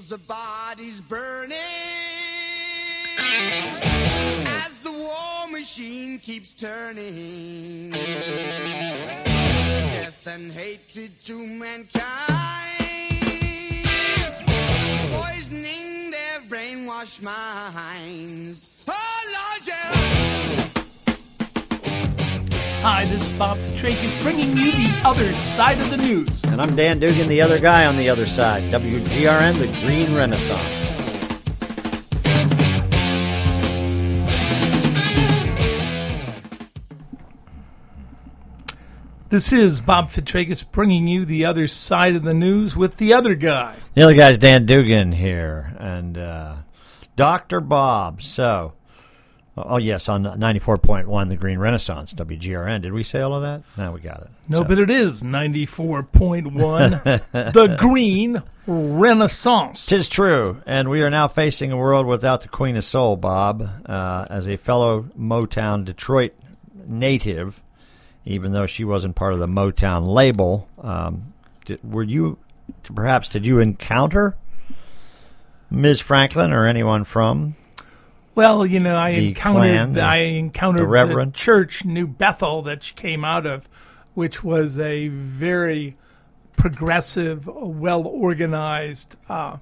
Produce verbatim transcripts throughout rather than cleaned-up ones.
Fields of bodies burning as the war machine keeps turning. Death and hatred to mankind, poisoning their brainwashed minds. Oh, Lord, yeah. Hi, this is Bob Petrakis bringing you the other side of the news. And I'm Dan Dugan, the other guy on the other side. W G R N, the Green Renaissance. This is Bob Petrakis bringing you the other side of the news with the other guy. The other guy's Dan Dugan here, and uh, Doctor Bob. So, oh, yes, on ninety-four point one, the Green Renaissance, W G R N. Did we say all of that? No, we got it. No, so. but it is ninety-four point one, the Green Renaissance. Tis true, and we are now facing a world without the Queen of Soul, Bob. Uh, as a fellow Motown Detroit native, even though she wasn't part of the Motown label, um, did, were you, perhaps, did you encounter Miz Franklin or anyone from? Well, you know, I the encountered clan, the, I encountered the, Reverend. the church, New Bethel, that she came out of, which was a very progressive, well-organized uh,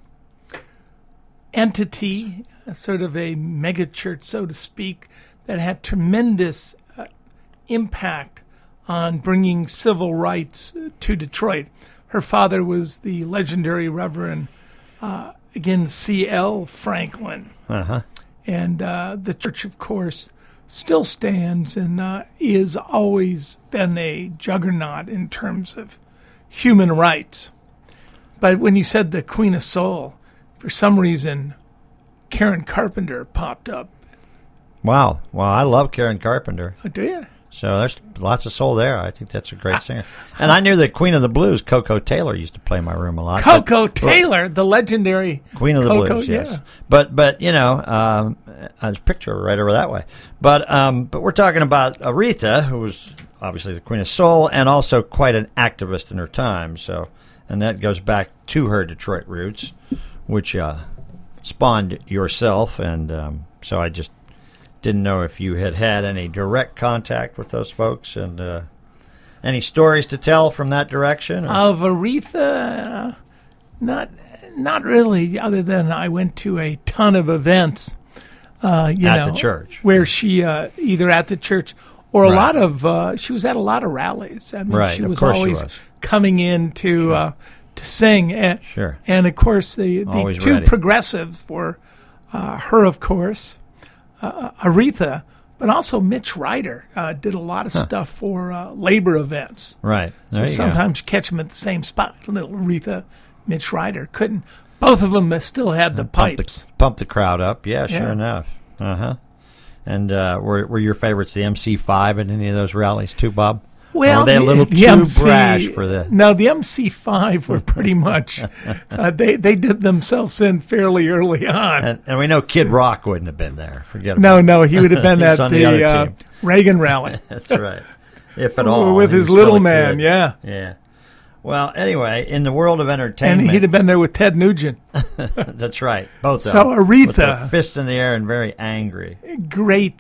entity, sort of a megachurch, so to speak, that had tremendous uh, impact on bringing civil rights to Detroit. Her father was the legendary Reverend, uh, again, C L Franklin. Uh-huh. And uh, the church, of course, still stands and uh, is always been a juggernaut in terms of human rights. But when you said the Queen of Soul, for some reason, Karen Carpenter popped up. Wow. Well, I love Karen Carpenter. Oh, do you? So there's lots of soul there. I think that's a great singer. And I knew that Queen of the Blues, Coco Taylor, used to play my room a lot. Coco but, Taylor, the legendary Queen of the Coco, Blues, yes. Yeah. But but you know, um, there's a picture right over that way. But um, but we're talking about Aretha, who was obviously the Queen of Soul and also quite an activist in her time. So, and that goes back to her Detroit roots, which uh, spawned yourself. And um, so I just didn't know if you had had any direct contact with those folks and uh, any stories to tell from that direction? Or? Of Aretha, uh, not not really, other than I went to a ton of events. Uh, you at know, the church. Where she, uh, either at the church or a Right. lot of, uh, she was at a lot of rallies. I mean, Right, she of was course she always was. coming in to, Sure. uh, to sing. And, Sure. And, of course, the, the Always two ready. progressives were uh, her, of course, uh, Aretha, but also Mitch Ryder uh, did a lot of Huh. stuff for uh, labor events. Right. So There you sometimes you catch them at the same spot. Little Aretha, Mitch Ryder couldn't. Both of them still had the go. Pump pipes. the, pump the crowd up. Yeah, sure Yeah. enough. Uh-huh. And uh, were were your favorites the M C five at any of those rallies too, Bob? Well, or were they a little the too M C, brash for the... No, the M C five were pretty much, uh, they, they did themselves in fairly early on. And, and we know Kid Rock wouldn't have been there. Forget no, about no, he would have been He's at on the the, other uh, team. Reagan rally. That's right. If at all. With He his was little still a man, kid. yeah. Yeah. Well, anyway, in the world of And entertainment... he'd have been there with Ted Nugent. That's right. Both So of them. Aretha- With their fists in the air and very angry. Great,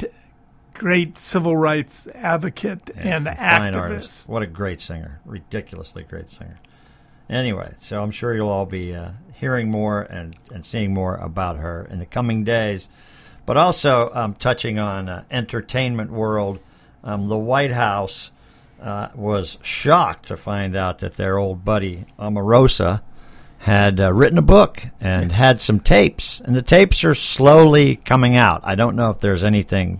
great civil rights advocate and A fine activist. artist. What a great singer. Ridiculously great singer. Anyway, so I'm sure you'll all be uh, hearing more and, and seeing more about her in the coming days. But also um, touching on uh, entertainment world, um, the White House uh, was shocked to find out that their old buddy Omarosa had uh, written a book and had some tapes. And the tapes are slowly coming out. I don't know if there's anything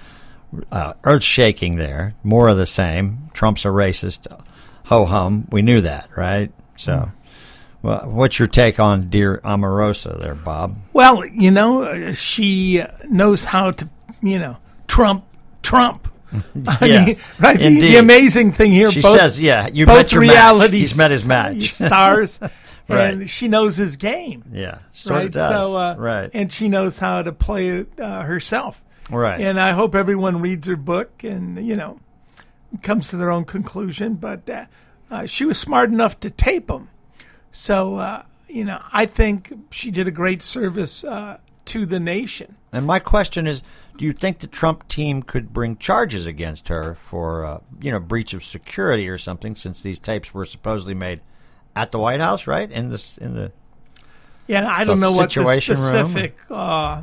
uh, earth-shaking there. More of the same. Trump's a racist. Ho-hum. We knew that, right? So, mm. well, what's your take on dear Omarosa there, Bob? Well, you know, uh, she knows how to, you know, trump Trump. I Yeah, mean, right? The, indeed. the amazing thing here, She both, says, yeah, you both met your reality match. He's met his match. stars, Right. and she knows his game. Yeah, sort right. of does. So, uh, right. and she knows how to play it uh, herself. Right. And I hope everyone reads her book and, you know, comes to their own conclusion. But uh, uh, she was smart enough to tape them. So, uh, you know, I think she did a great service uh, to the nation. And my question is, do you think the Trump team could bring charges against her for, uh, you know, breach of security or something, since these tapes were supposedly made at the White House, right? In this, in the yeah, I don't know what the Situation Room? specific uh,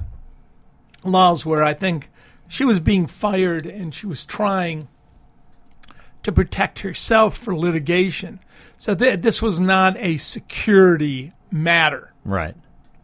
laws were. I think she was being fired and she was trying to protect herself for litigation. So th- this was not a security matter. Right.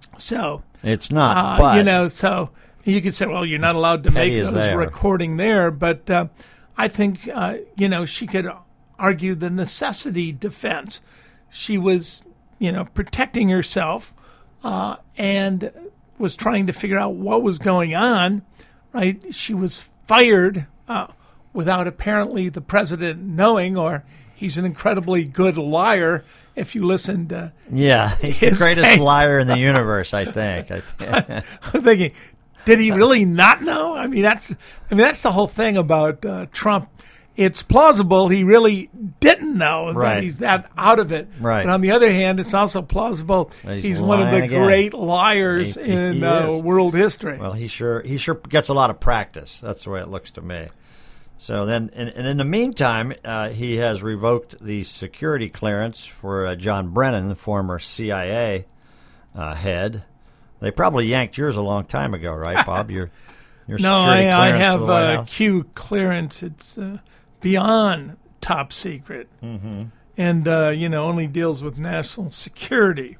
So It's not, uh, but you know, so you could say, well, you're not allowed to make petty as those they are. recording there, but uh, I think uh, you know, she could argue the necessity defense. She was, you know, protecting herself uh, and was trying to figure out what was going on. Right? She was fired uh, without apparently the president knowing, or he's an incredibly good liar. If you listen to yeah, he's the his greatest tape. liar in the universe, I think. I think. I'm thinking, did he really not know? I mean, that's I mean that's the whole thing about uh, Trump. It's plausible he really didn't know Right. that he's that out of it. Right. But on the other hand, it's also plausible He's he's, one of the lying again. great liars He- he- in he uh, is. world history. Well, he sure he sure gets a lot of practice. That's the way it looks to me. So then, and, and in the meantime, uh, he has revoked the security clearance for uh, John Brennan, the former C I A uh, head. They probably yanked yours a long time ago, right, Bob? Your your no, security I, I clearance for have the White uh, House? Q clearance. It's uh, beyond top secret, Mm-hmm. and uh, you know, only deals with national security.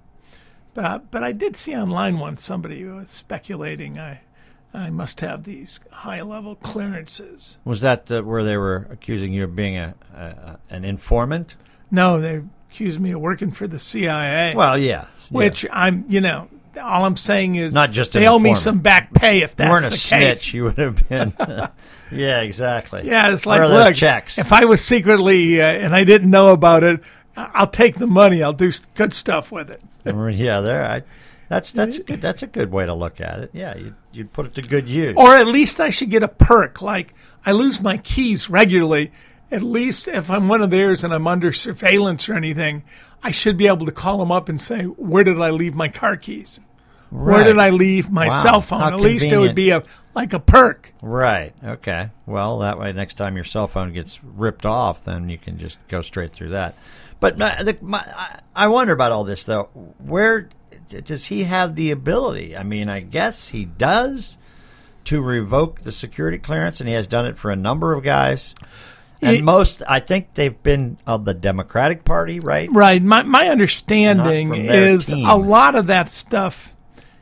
But but I did see online once somebody who was speculating I I must have these high level clearances. Was that uh, where they were accusing you of being a, a, a an informant? No, they accused me of working for the C I A. Well, yeah, which I'm, you know, all I'm saying is Not just an they owe me informant. some back pay if yeah. You weren't that's a the case. snitch. You would have been. Yeah, exactly. Yeah, it's like, Where are those look, checks? if I was secretly uh, and I didn't know about it, I- I'll take the money. I'll do s- good stuff with it. Yeah, there. I, that's that's good. That's a good way to look at it. Yeah, you you'd put it to good use. Or at least I should get a perk. Like, I lose my keys regularly. At least if I'm one of theirs and I'm under surveillance or anything, I should be able to call them up and say, where did I leave my car keys? Where Right. did I leave my Wow, cell phone? how At least it would convenient. be a like a perk. Right. Okay. Well, that way, next time your cell phone gets ripped off, then you can just go straight through that. But my, the, my, I, I wonder about all this, though. Where does he have the ability? I mean, I guess he does to revoke the security clearance, and he has done it for a number of guys. And It- most, I think they've been of the Democratic Party, right? Right. My my understanding Not from their is team. a lot of that stuff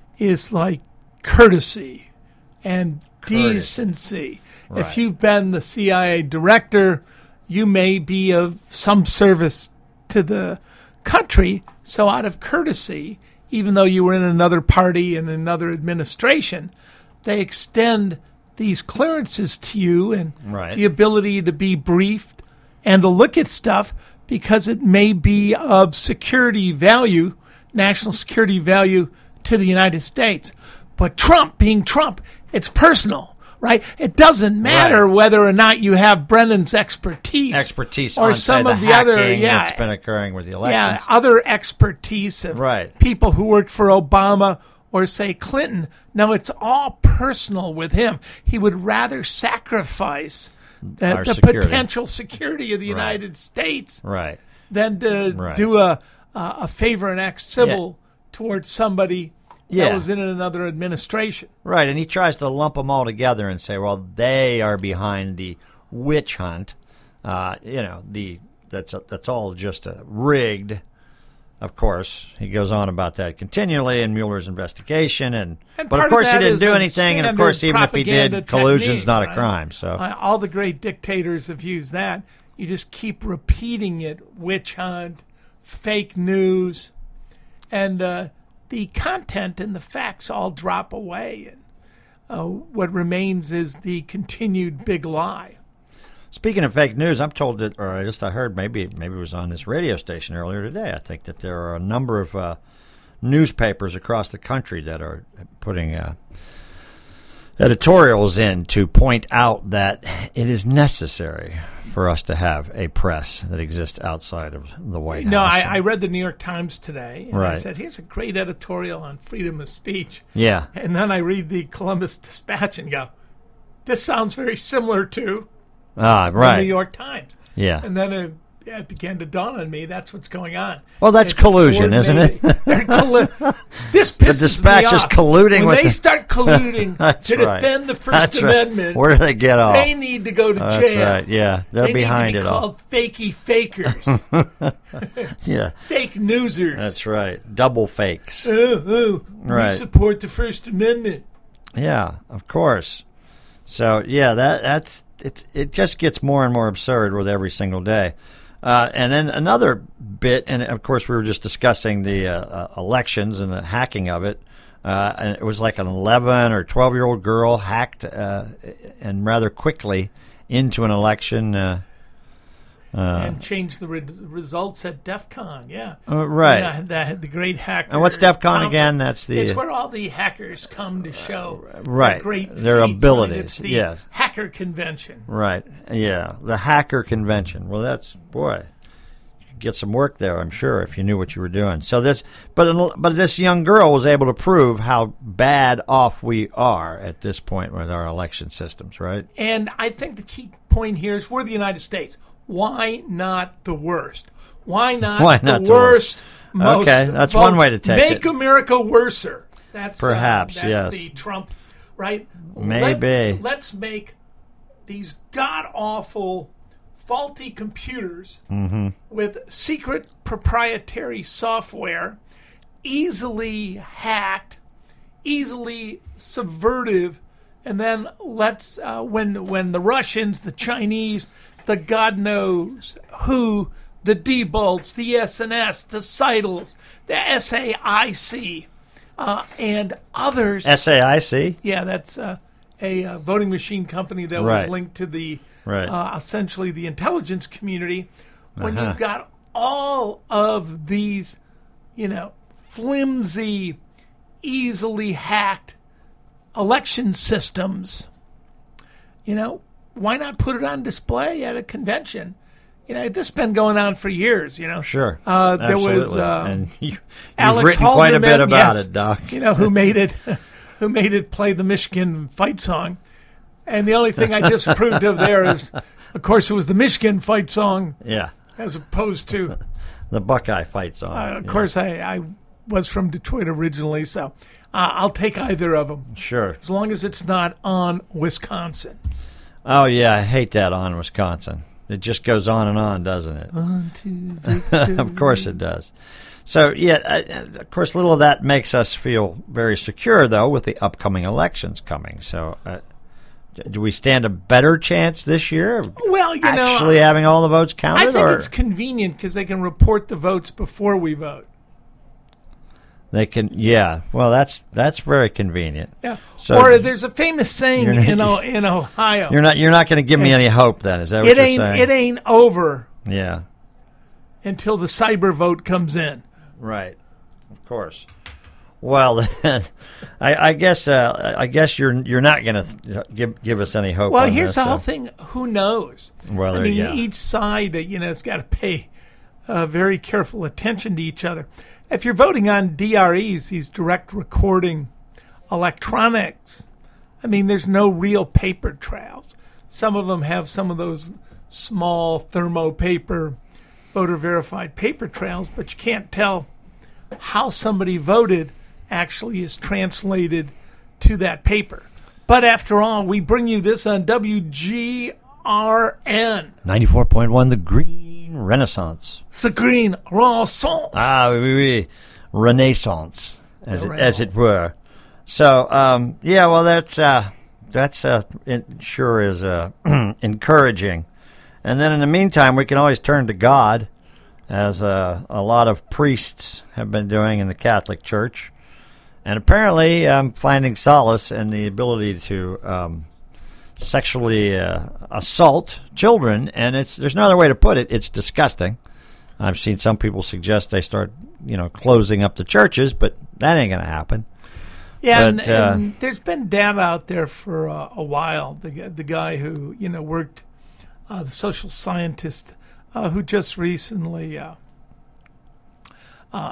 is like courtesy and Courtesy. decency. Right. If you've been the C I A director, you may be of some service to the country. So out of courtesy, even though you were in another party and another administration, they extend these clearances to you and Right. the ability to be briefed and to look at stuff because it may be of security value, national security value to the United States. But Trump being Trump, it's personal, right? It doesn't matter Right. whether or not you have Brennan's expertise, Expertise or on, some say, of the, the other, hacking yeah, that's been occurring with the yeah, elections. other expertise of Right. people who worked for Obama or say Clinton. No, it's all personal with him. He would rather sacrifice the, Our the security. potential security of the Right. United States Right. than to Right. do a a, a favor and act civil towards somebody Yeah. that was in another administration. Right, and he tries to lump them all together and say, well, they are behind the witch hunt. Uh, you know, the that's that's all just uh, rigged. Of course, he goes on about that continually in Mueller's investigation, and, And but part of course of he that didn't is do a anything, and of standard course even if he did, propaganda collusion's technique, not a right? crime. So Uh, all the great dictators have used that. You just keep repeating it: witch hunt, fake news, and uh, the content and the facts all drop away, and uh, what remains is the continued big lie. speaking of fake news, I'm told that, or I just I heard maybe maybe it was on this radio station earlier today. I think that there are a number of uh, newspapers across the country that are putting uh, editorials in to point out that it is necessary for us to have a press that exists outside of the White No, House. I, I read the New York Times today, and Right. I said, here's a great editorial on freedom of speech. Yeah. And then I read the Columbus Dispatch and go, this sounds very similar to Ah, right. the New York Times. Yeah. And then it, it began to dawn on me that's what's going on. Well, that's It's collusion, isn't it? coordinated- They're collu- this pisses Dispatch me is off. colluding when with they the- start colluding That's to right. defend the First That's right. Amendment. Where do they get off? They need to go to That's jail. right. Yeah, they're they behind need to it be all. called fakey fakers, Yeah, fake newsers. that's right. Double fakes. Oh, oh, Right. we support the First Amendment. Yeah, of course. So yeah, that that's it's it just gets more and more absurd with every single day. Uh, and then another bit, and of course we were just discussing the uh, uh, elections and the hacking of it. Uh, and it was like an eleven or twelve year old girl hacked uh, and rather quickly into an election. Uh, uh, and change the re- results at DEF CON, yeah. uh, right. Yeah, that, the great hacker. And what's DEF CON conference. again? That's the It's where all the hackers come to show right. their great Their feats. abilities, It's the yes. hacker convention. Right. Yeah. The hacker convention. Well, that's boy. You could get some work there, I'm sure, if you knew what you were doing. So this, but but this young girl was able to prove how bad off we are at this point with our election systems. Right. And I think the key point here is we're the United States. Why not the worst? Why not, Why the, not the worst? worst? Most Okay, that's vote- one way to take Make it. America worser. That's uh, Perhaps, that's yes. the Trump, right? Maybe. Let's, let's make these god awful, faulty computers Mm-hmm. with secret proprietary software, easily hacked, easily subvertive, and then let's uh, when when the Russians, the Chinese, the God knows who, the Dieboldts, the S N S, the Seidels, the S A I C, uh, and others. S A I C. Yeah, that's uh, a uh, voting machine company that Right. was linked to the Right. uh, essentially the intelligence community. When Uh-huh. you've got all of these, you know, flimsy, easily hacked election systems, you know, why not put it on display at a convention? You know, this has been going on for years, you know. Sure. Uh, there was Absolutely. uh, and you, you've Alex written quite a bit Halderman, about yes, it, Doc. You know, who made it who made it play the Michigan fight song. And the only thing I disapproved of there is, of course, it was the Michigan fight song Yeah. as opposed to, The Buckeye fights on. uh, of yeah. course, I, I was from Detroit originally, so uh, I'll take either of them Sure. as long as it's not on Wisconsin. Oh, yeah, I hate that on Wisconsin. It just goes on and on, doesn't it? On to victory. Of course it does. So, yeah, uh, of course, little of that makes us feel very secure, though, with the upcoming elections coming. So, uh, do we stand a better chance this year of Well, you know, actually having all the votes counted? I think or it's convenient because they can report the votes before we vote. they can? Yeah. Well, that's that's very convenient. Yeah. So or there's a famous saying you're not- in O- in Ohio. You're not you're not going to give me any hope, then? Is that what it you're ain't saying? it ain't over Yeah. until the cyber vote comes in. Right. Of course. Well, then, I, I guess uh, I guess you're you're not going to give give us any hope. Well, on here's this, the so. whole thing. Who knows? Well, I there mean, you go. each side, uh, you know, has got to pay uh, very careful attention to each other. If you're voting on D R Es, these direct recording electronics, I mean, there's no real paper trails. Some of them have some of those small thermo paper, voter verified paper trails, but you can't tell how somebody voted actually is translated to that paper. But after all, we bring you this on W G R N. ninety-four point one, the Green Renaissance. The Green Renaissance. Ah, oui, oui. Renaissance, as it, as it were. So, um, yeah, well, that's uh, that's uh, it sure is uh, encouraging. And then in the meantime, we can always turn to God, as uh, a lot of priests have been doing in the Catholic Church. And apparently, I'm finding solace in the ability to um, sexually uh, assault children. And it's there's no other way to put it. It's disgusting. I've seen some people suggest they start, you know, closing up the churches, but that ain't going to happen. Yeah, and, But, uh, and there's been data out there for uh, a while. The gu- the guy who you know worked, uh, the social scientist uh, who just recently uh, uh,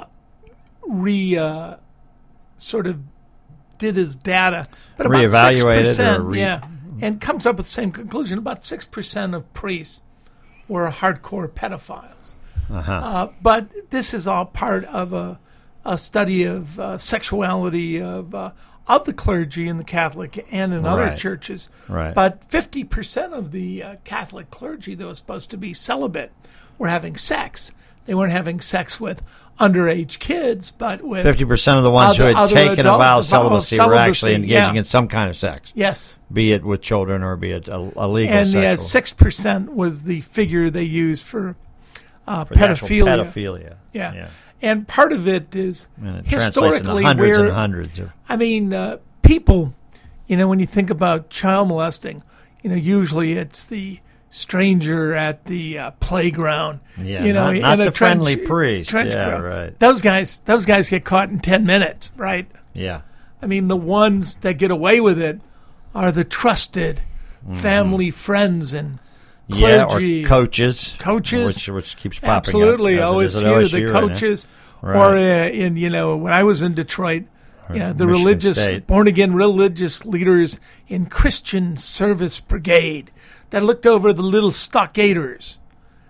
re uh, sort of did his data, but about Reevaluated six percent, or re- yeah, and comes up with the same conclusion. About six percent of priests were hardcore pedophiles. Uh-huh. Uh, but this is all part of a, a study of uh, sexuality of uh, of the clergy in the Catholic and in other Right. churches. Right. But fifty percent of the uh, Catholic clergy that was supposed to be celibate were having sex. They weren't having sex with underage kids, but with Fifty percent of the ones other- who had other taken a adult- vow the of celibacy, were actually celibacy, engaging yeah. in some kind of sex, yes. be it with children or be it a, a legal And sexual. yeah, six percent was the figure they used for, uh, for the actual pedophilia. pedophilia. Yeah. yeah. And part of it is And it translates historically into hundreds where, and hundreds of. I mean, uh, people, you know, when you think about child molesting, you know, usually it's the stranger at the uh, playground. Yeah, you know, not- in not a the trench, friendly priest. Trench Yeah, coat. right. Those guys, those guys get caught in ten minutes, right? Yeah. I mean, the ones that get away with it are the trusted family friends and Yeah, clergy. or coaches. Coaches. Which, which keeps popping Absolutely, up. O as S it U, is at the O S U right now. coaches, Right. or uh, in you know when I was in Detroit, you know the Michigan religious, State. born again religious leaders in Christian Service Brigade that looked over the little stockaders,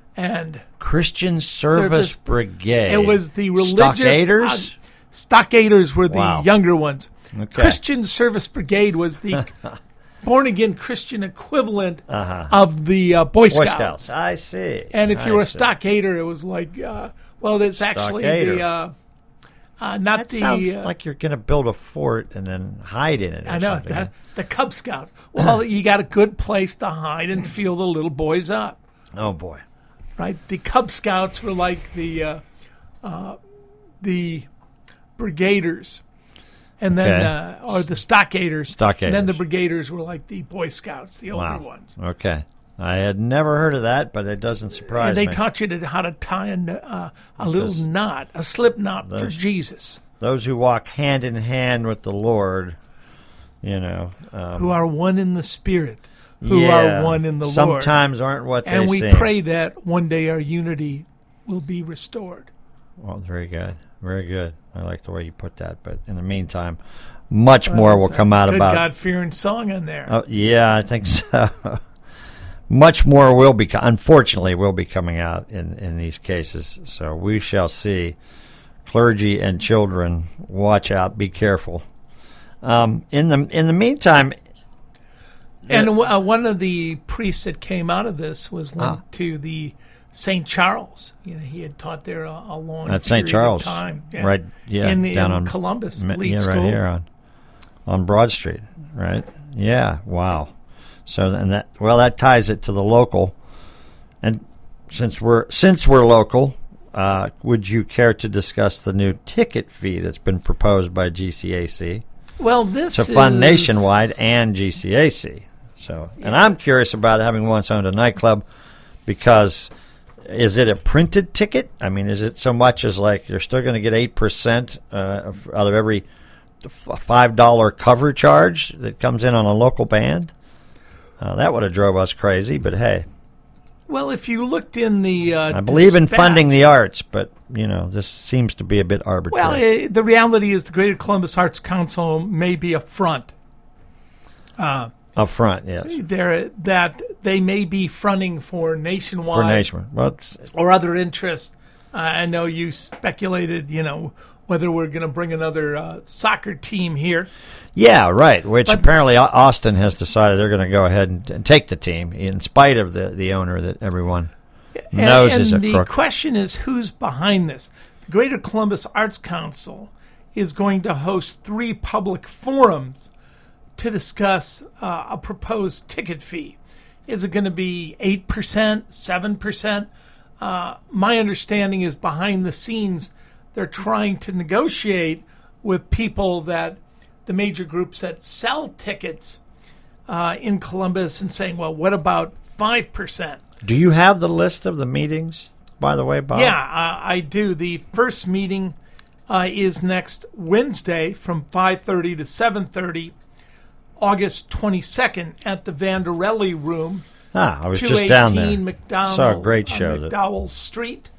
and Christian Service, Service- Brigade. it was the religious Stockaders? uh, stockaders were the Wow. younger ones. Okay. Christian Service Brigade was the born again Christian equivalent Uh-huh. of the uh, Boy Boy Scouts. Scouts. I see. And if I you were a see. stockader, it was like, uh, well, it's actually Stockader. the, uh, uh, not That the, sounds uh, like you're going to build a fort and then hide in it. Or I know, something. the, the Cub Scouts. Well, you got a good place to hide and feel the little boys up, Oh boy. right? The Cub Scouts were like the, uh, uh, the brigaders. And then, Okay. uh, or the stockaders. Stockaders. And then the brigaders were like the Boy Scouts, the older Wow. ones. Okay. I had never heard of that, but it doesn't surprise And they me. taught you to, how to tie a, uh, a little Those- knot, a slip knot for those- Jesus. Those who walk hand in hand with the Lord, you know. Um, Who are one in the Spirit, who yeah, are one in the Lord. Sometimes aren't what And they we seem. pray that one day our unity will be restored. Well, very good. Very good. I like the way you put that. But in the meantime, much more will That's a come out good about. God-fearing song in there. Oh, yeah, I think so. Much more will be, unfortunately, will be coming out in, in these cases. So we shall see. Clergy and children, watch out, be careful. Um, in the in the meantime, and uh, one of the priests that came out of this was linked Ah. to the Saint Charles. You know, he had taught there a, a long at Saint period Charles, of time. Yeah. right? Yeah, in, down in on Columbus, Ma- elite yeah, school. right here on on Broad Street, right? Yeah, wow. So and that well, that ties it to the local. And since we're since we're local, uh, would you care to discuss the new ticket fee that's been proposed by G C A C Well, this to fund is, Nationwide and G C A C? So, and I'm curious about having once owned a nightclub because is it a printed ticket? I mean, is it so much as like you're still going to get eight percent uh, out of every five dollar cover charge that comes in on a local band? Uh, that would have drove us crazy, but hey, Well, if you looked in the, uh, I believe in dispatch- funding the arts, but you know, this seems to be a bit arbitrary. Well, eh, the reality is the Greater Columbus Arts Council may be a front. Uh, Up front, yes, there that they may be fronting for nationwide for Nationwide. Well, it's- or other interests. Uh, I know you speculated, you know, whether we're going to bring another uh, soccer team here. yeah, right. Which But- apparently Au- Austin has decided they're going to go ahead and, and take the team, in spite of the, the owner that everyone And, knows and is a the crook. question is, who's behind this? The Greater Columbus Arts Council is going to host three public forums to discuss uh, a proposed ticket fee. Is it going to be eight percent, seven percent? Uh, my understanding is behind the scenes, they're trying to negotiate with people that the major groups that sell tickets uh, in Columbus and saying, well, what about five percent? Do you have the list of the meetings, by the way, Bob? Yeah, uh, I do. The first meeting uh, is next Wednesday from five thirty to seven thirty, August twenty-second at the Vanderelli Room. Ah, I was just down there. McDowell, Saw a great show. On McDowell Street.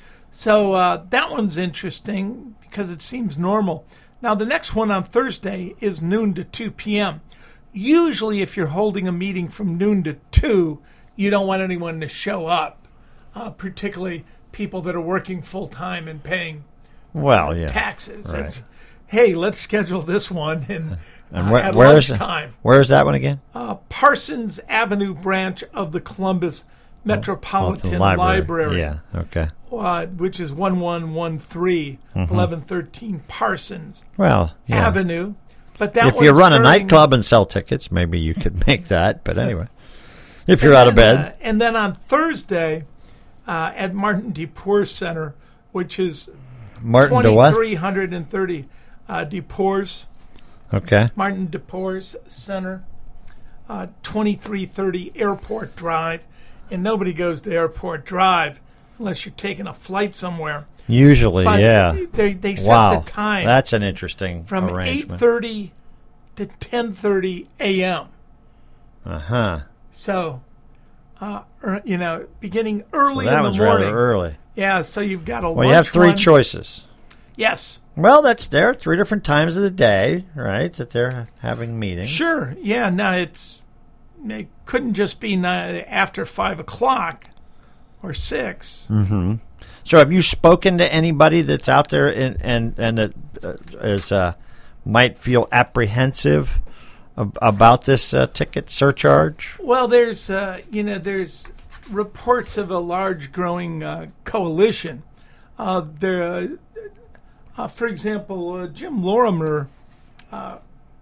So uh, that one's interesting because it seems normal. Now, the next one on Thursday is noon to two p.m. Usually, if you're holding a meeting from noon to two, you don't want anyone to show up, uh, particularly people that are working full-time and paying well, yeah. taxes. Right. It's, hey, let's schedule this one and, and uh, where, at where's lunchtime. Where's that one again? Uh, Parsons Avenue branch of the Columbus Metropolitan oh, library. Library. Yeah, okay. Uh, which is one one one three, Mm-hmm. eleven thirteen Parsons Well, yeah. Avenue. But that if you one's run a during- nightclub and sell tickets, maybe you could make that. But anyway, if you're and out of then, bed. uh, and then on Thursday uh, at Martin DePoor Center, which is Martin de what? twenty-three thirty uh, DePoor's, Okay. Martin DePoor's Center, uh, twenty-three thirty Airport Drive. And nobody goes to Airport Drive unless you're taking a flight somewhere. Usually, But yeah. they, they set Wow. the time That's an interesting from eight arrangement. thirty to ten thirty a.m. Uh-huh. So, uh, er, you know, beginning early Well, that in one's the morning. rather early. Yeah, so you've got a Well, you have lunch three one. choices. Yes. Well, that's there. Three different times of the day, right, that they're having meetings. Sure. Yeah, no, it's, it couldn't just be ni- after five o'clock or six. Mm-hmm. So have you spoken to anybody that's out there in, and, and that uh, is, uh, might feel apprehensive ab- about this uh, ticket surcharge? Well, there's, uh, you know, there's reports of a large growing uh, coalition. Uh, there, uh, for example, uh, Jim Lorimer uh,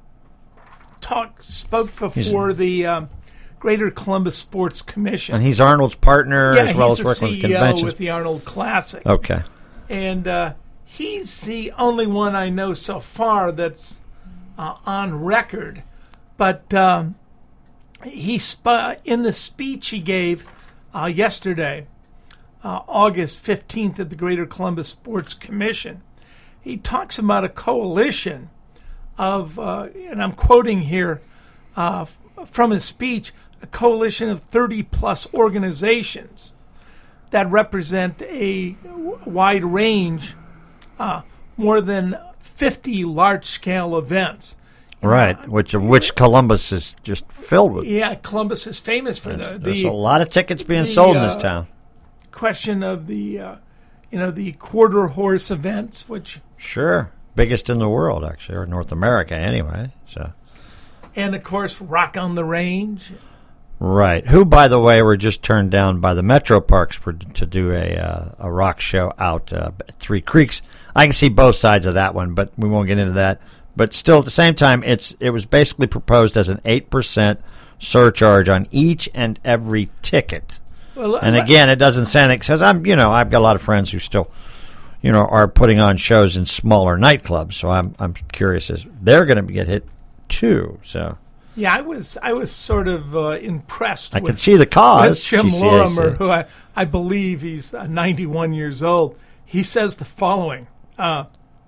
talked, spoke before the um, Greater Columbus Sports Commission. And he's Arnold's partner yeah, as well he's as the working C with E O conventions. with the Arnold Classic. Okay. And uh, he's the only one I know so far that's uh, on record. But um, he sp- in the speech he gave uh, yesterday, uh, August fifteenth, at the Greater Columbus Sports Commission, he talks about a coalition of, uh, and I'm quoting here uh, f- from his speech, a coalition of thirty plus organizations that represent a w- wide range, uh, more than fifty large-scale events. Right, which which Columbus is just filled with. Yeah, Columbus is famous for the, There's the a lot of tickets being the, sold in this uh, town. question of the, uh, you know, the quarter horse events, which, Sure. Biggest in the world, actually, or North America anyway. So, and of course, Rock on the Range. right. Who, by the way, were just turned down by the Metro Parks for, to do a uh, a rock show out uh, at Three Creeks. I can see both sides of that one, but we won't get into that. But still, at the same time, it's it was basically proposed as an eight percent surcharge on each and every ticket. Well, And uh, again, it doesn't sound like, because I'm, you know, I've got a lot of friends who still, you know, are putting on shows in smaller nightclubs. So I'm I'm curious as they're going to get hit too. So yeah, I was I was sort of uh, impressed. I with, can see the cause. with Jim G C A C. Lorimer, who I, I believe he's uh, ninety-one years old. He says the following. Uh,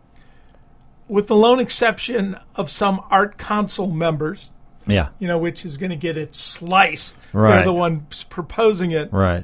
with the lone exception of some art council members, Yeah, you know, which is going to get its slice. Right. They're the ones proposing it. right.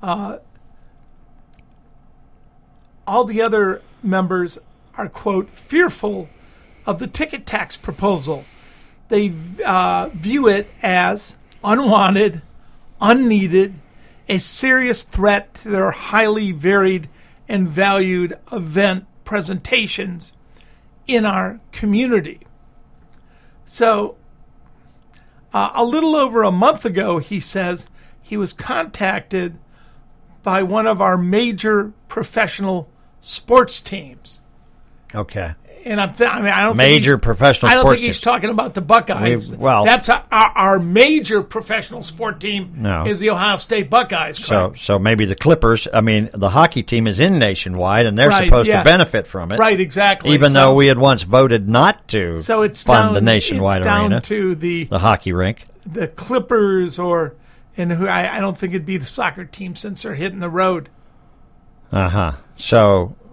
All the other members are, quote, fearful of the ticket tax proposal. They uh, view it as unwanted, unneeded, a serious threat to their highly varied and valued event presentations in our community. So, uh, a little over a month ago, he says, he was contacted by one of our major professional sports teams. Okay. And I'm th- I mean, I don't Major think he's, professional I don't sports think he's teams. talking about the Buckeyes. We- well- that's our, our, our major professional sport team. No. Is the Ohio State Buckeyes. So Correct? so maybe the Clippers. I mean, the hockey team is in nationwide, and they're Right, supposed yeah. to benefit from it. Right, exactly. Even So- though we had once voted not to so it's fund down, the nationwide it's down arena, to the the hockey rink. the Clippers, or and who I, I don't think it'd be the soccer team since they're hitting the road. Uh huh. So,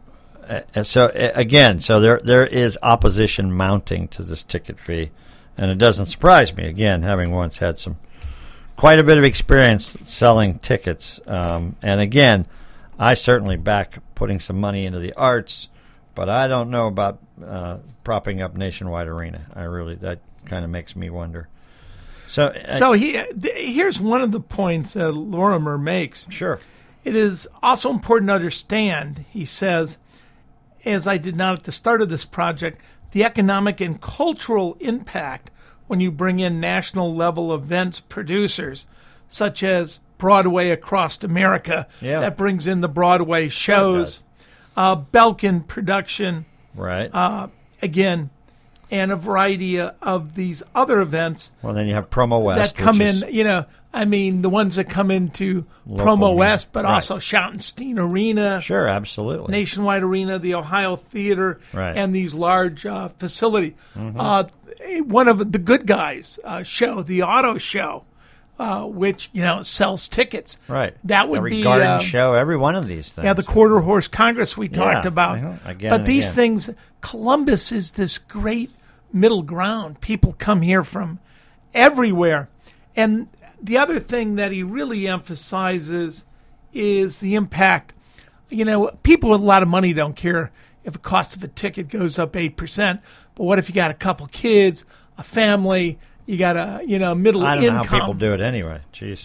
uh, so uh, again, so there there is opposition mounting to this ticket fee, and it doesn't surprise me. Again, having once had some quite a bit of experience selling tickets, um, and again, I certainly back putting some money into the arts, but I don't know about uh, propping up Nationwide Arena. I really that kind of makes me wonder. So, uh, so he th- here's one of the points that Lorimer makes. Sure. It is also important to understand, he says, as I did not at the start of this project, the economic and cultural impact when you bring in national level events producers, such as Broadway Across America, yeah. that brings in the Broadway shows, uh, Belkin production, right? Uh, again, and a variety of these other events. Well, then you have Promo West that come which in. Is you know, I mean, the ones that come into Promo West, but right. also Schottenstein Arena, sure, absolutely, Nationwide Arena, the Ohio Theater, right. and these large uh, facilities. Mm-hmm. Uh, one of the Good Guys uh, show, the Auto Show, uh, which you know sells tickets. Right. That would every be garden uh, show, every one of these things. Yeah, the Quarter Horse Congress we talked yeah, about. again but these again. things, Columbus is this great middle ground. People come here from everywhere, and the other thing that he really emphasizes is the impact. You know, people with a lot of money don't care if the cost of a ticket goes up eight percent. But what if you got a couple kids, a family, you got a, you know, middle I don't income? know how people do it anyway. Jeez.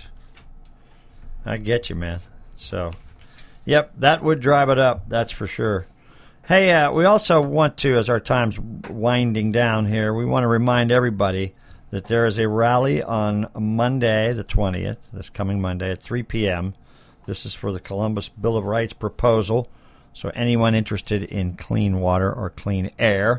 I get you, man. So, yep, that would drive it up. That's for sure. Hey, uh, we also want to, as our time's winding down here, we want to remind everybody that there is a rally on Monday, the twentieth, this coming Monday at three p.m. This is for the Columbus Bill of Rights proposal. So anyone interested in clean water or clean air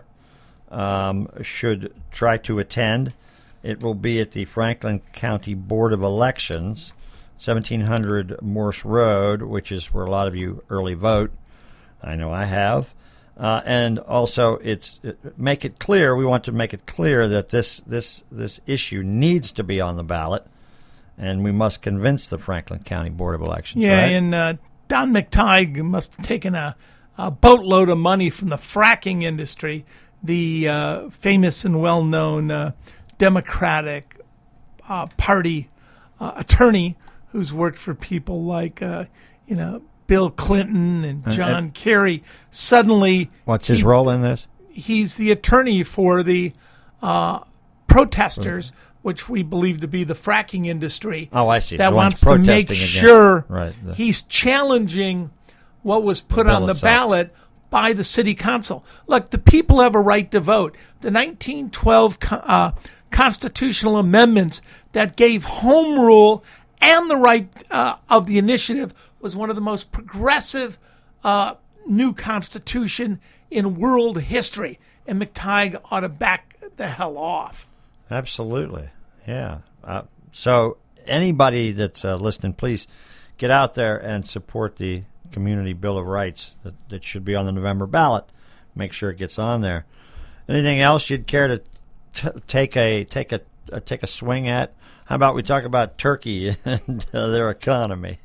um, should try to attend. It will be at the Franklin County Board of Elections, seventeen hundred Morse Road, which is where a lot of you early vote. I know I have. Uh, and also, it's it, make it clear. We want to make it clear that this this this issue needs to be on the ballot, and we must convince the Franklin County Board of Elections. Yeah, right? and uh, Don McTighe must have taken a, a boatload of money from the fracking industry, the uh, famous and well-known uh, Democratic uh, Party uh, attorney who's worked for people like uh, you know. Bill Clinton and John uh, uh, Kerry. Suddenly, what's his he, role in this? He's the attorney for the uh, protesters, okay. which we believe to be the fracking industry. Oh, I see. That the wants to make against. sure right. the, he's challenging what was put the on the itself. ballot by the city council. Look, the people have a right to vote. The nineteen twelve uh, constitutional amendments that gave home rule and the right uh, of the initiative was one of the most progressive uh, new constitution in world history. And McTighe ought to back the hell off. Absolutely. Yeah. Uh, so anybody that's uh, listening, please get out there and support the Community Bill of Rights that, that should be on the November ballot. Make sure it gets on there. Anything else you'd care to t- take a take a uh, take a swing at? How about we talk about Turkey and uh, their economy?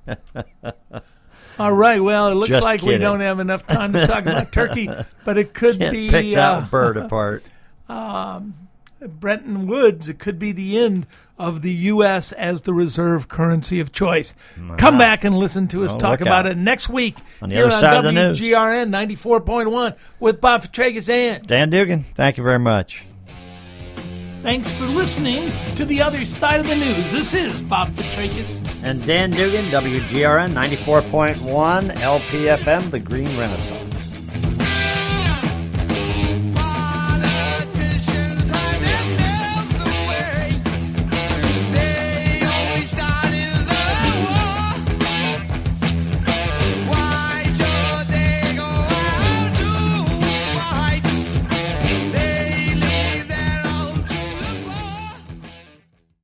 All right. Well, it looks Just like kidding. we don't have enough time to talk about Turkey, but it could Can't be pick that uh, bird apart. Um, Bretton Woods. It could be the end of the U S as the reserve currency of choice. Wow. Come back and listen to us Oh, talk look about out. it next week On the here other on side of the news. W G R N ninety-four point one with Bob Fitrakis and Dan Dugan, thank you very much. thanks for listening to The Other Side of the News. This is Bob Fitrakis. And Dan Dugan, W G R N ninety-four point one L P F M, The Green Renaissance.